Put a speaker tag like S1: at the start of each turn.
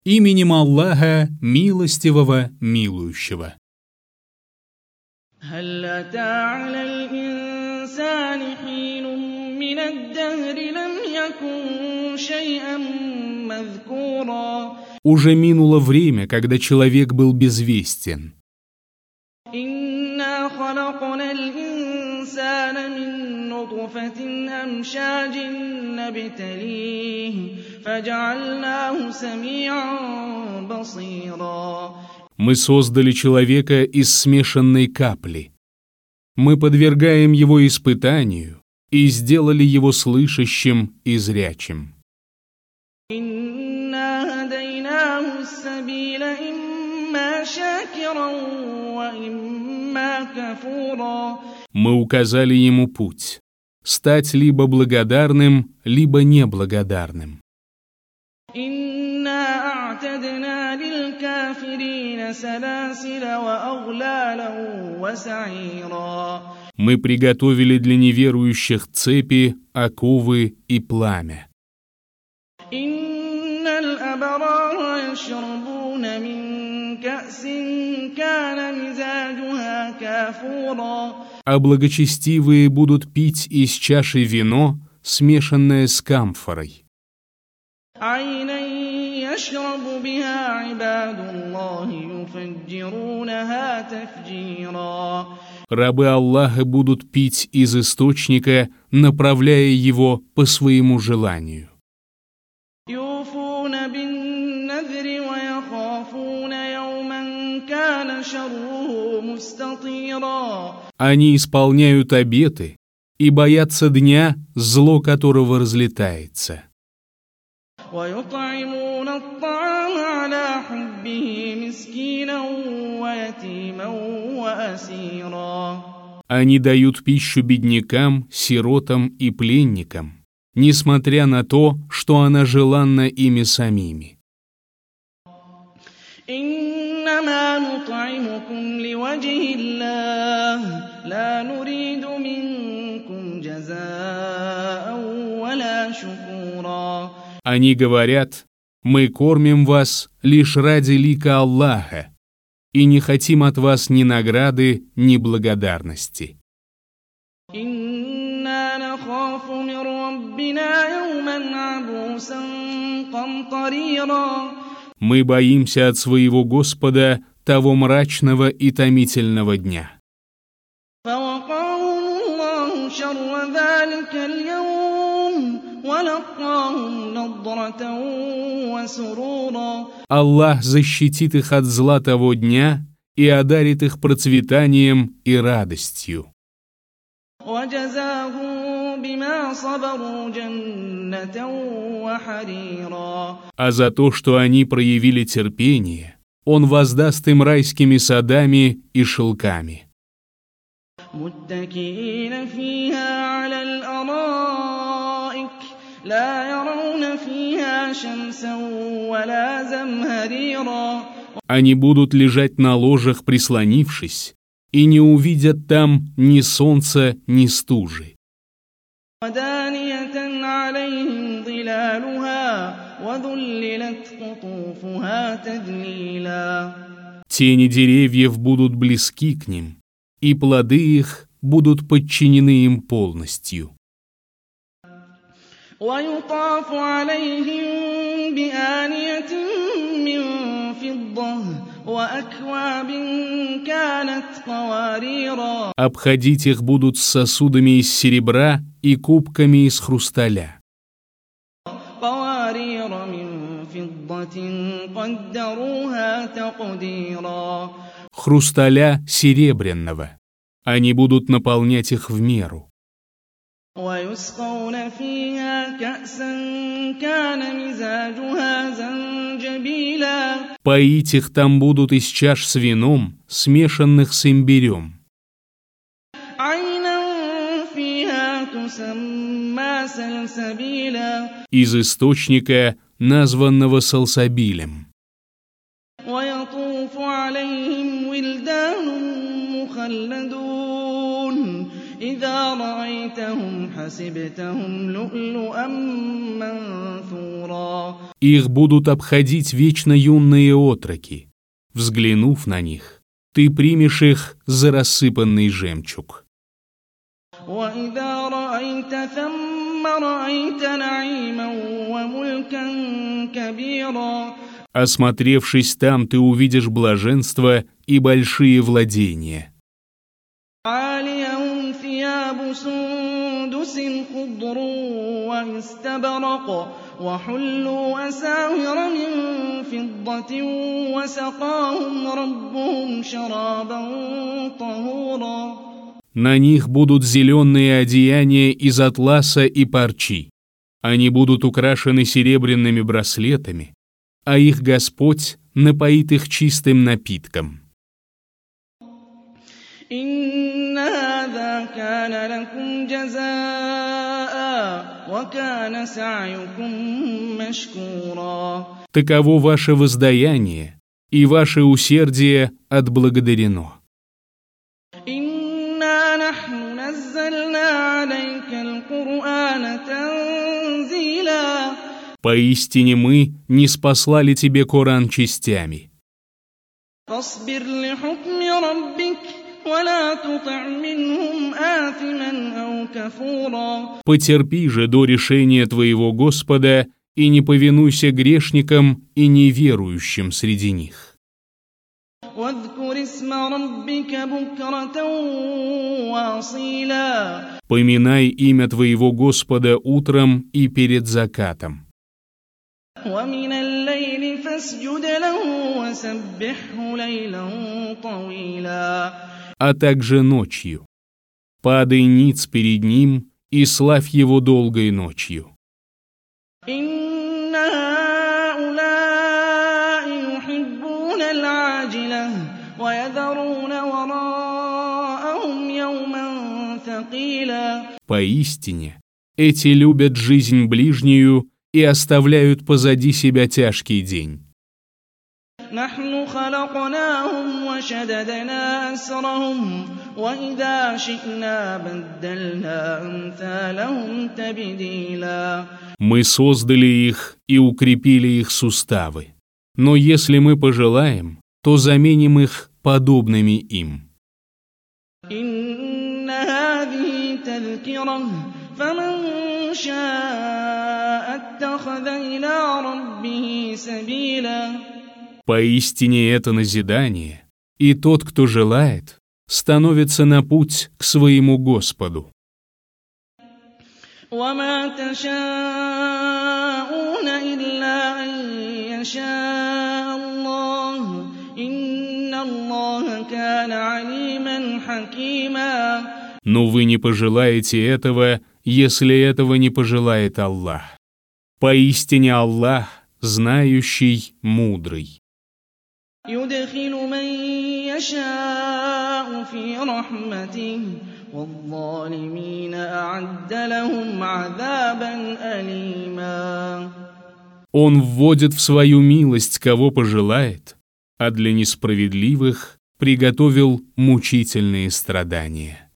S1: Именем Аллаха, милостивого, милующего.
S2: هل أتى على الإنسان حين من الدهر لم يكن شيئا مذكورا.
S1: Уже минуло время, когда человек был безвестен.
S2: إنا خلقنا الإنسان من نطفة أمشاج نبتليه فجعلناه سميعا بصيرا.
S1: Мы создали человека из смешанной капли. Мы подвергаем его испытанию и сделали его слышащим и зрячим.
S2: إنا هديناه السبيل إما شاكرا وإما كفورا.
S1: Мы указали ему путь — стать либо благодарным, либо неблагодарным.
S2: إنا أعتدنا للكافرين سلاسل وأغلالا وسعيرا.
S1: Мы приготовили для неверующих цепи, оковы и пламя.
S2: إن الأبرار يشربون من كأس كان مزاجها كافورا.
S1: А благочестивые будут пить из чаши вино, смешанное с камфорой.
S2: عينا يشرب بها عباد الله يفجرونها تفجيرا.
S1: Рабы Аллаха будут пить из источника, направляя его по своему желанию.
S2: يوفون بالنذر ويخافون يوما كان شره مستطيرا.
S1: Они исполняют обеты и боятся дня, зло которого разлетается.
S2: ويطعمون الطعام على حبه مسكينا ويتيما وأسيرا.
S1: Они дают пищу беднякам, сиротам и пленникам, несмотря на то, что она желанна ими самими.
S2: إنما نطعمكم لوجه الله لا نريد منكم جزاء ولا شكورا.
S1: Они говорят: «Мы кормим вас лишь ради лика Аллаха и не хотим от вас ни награды, ни благодарности».
S2: إنا نخاف من ربنا يوما عبوسا قمطريرا.
S1: Мы боимся от своего Господа того мрачного и томительного дня.
S2: فوقاهم الله شر ذلك اليوم ولقاهم نضرة وسرورا.
S1: Аллах защитит их от зла того дня и одарит их процветанием и радостью.
S2: وجزاهم بما صبروا جنة وحريرا.
S1: А за то, что они проявили терпение, Он воздаст им райскими садами и шелками.
S2: متكئين فيها على الأرائك لا يرون فيها شمسا ولا زمهريرا.
S1: Они будут лежать на ложах, прислонившись, и не увидят там ни солнца, ни стужи.
S2: ودانية عليهم ظلالها وذللت قطوفها تذليلا.
S1: Тени деревьев будут близки к ним, и плоды их будут подчинены им полностью.
S2: ويطاف عليهم بآنية من فضة وأكواب كانت قواريرا.
S1: Обходить их будут с сосудами из серебра и кубками из хрусталя.
S2: قوارير من فضة قدروها تقديرا.
S1: Хрусталя серебряного. Они будут наполнять их в меру.
S2: ويسقون فيها كأسا كان مزاجها زنجبيلا.
S1: Поить их там будут из чаш с вином, смешанных с имбирем.
S2: عينا فيها تسمى سلسبيلا.
S1: Из источника, названного салсабилем.
S2: ويطوف عليهم ولدان مخلدون إذا رأيتهم حسبتهم لؤلؤا منثورا.
S1: Их будут обходить вечно юные отроки. Взглянув на них, ты примешь их за рассыпанный жемчуг.
S2: وإذا رأيت ثم رأيت نعيما وملكا كبيرا.
S1: Осмотревшись там, ты увидишь блаженство и большие владения.
S2: عاليهم ثياب سندس خضر واستبرق وحلوا أساور من فضة وسقاهم ربهم شرابا طهورا.
S1: На них будут зеленые одеяния из атласа и парчи. Они будут украшены серебряными браслетами, а их Господь напоит их чистым напитком.
S2: إن هذا كان لكم جزاء وكان سعيكم مشكورا.
S1: Таково ваше воздаяние, и ваше усердие отблагодарено.
S2: إنا نحن نزلنا عليك القرآن تنزيلا.
S1: Поистине мы ниспослали тебе Коран частями.
S2: فاصبر لحكم ربك ولا تطع منهم آثما أو كفورا.
S1: Потерпи же до решения твоего Господа и не повинуйся грешникам и неверующим среди них.
S2: واذكر اسم ربك بكرة وأصيلا.
S1: Поминай имя твоего Господа утром и перед закатом.
S2: ومن الليل فاسجد له وسبحه ليلا طويلا.
S1: А также ночью. Падай ниц перед ним и славь его долгой ночью.
S2: إن هؤلاء يحبون العاجلة ويذرون وراءهم يوما ثقيلا.
S1: Поистине, эти любят жизнь ближнюю и оставляют позади себя тяжкий день.
S2: نحن خلقناهم وشددنا أسرهم وإذا شئنا بدلنا أمثالهم تبديلا.
S1: Мы создали их и укрепили их суставы. Но если мы пожелаем, то заменим их подобными им.
S2: إن هذه تذكرة فمن شاء اتخذ إلى ربه سبيلا.
S1: Поистине это назидание, и тот, кто желает, становится на путь к своему Господу.
S2: وما تشاءون إلا أن يشاء الله إن الله كان عليما حكيما.
S1: Но вы не пожелаете этого, если этого не пожелает Аллах. Поистине Аллах, знающий, мудрый.
S2: يدخل من يشاء في رحمته والظالمين أعد لهم عذابا أليما.
S1: Он вводит в свою милость, кого пожелает, а для несправедливых приготовил мучительные страдания.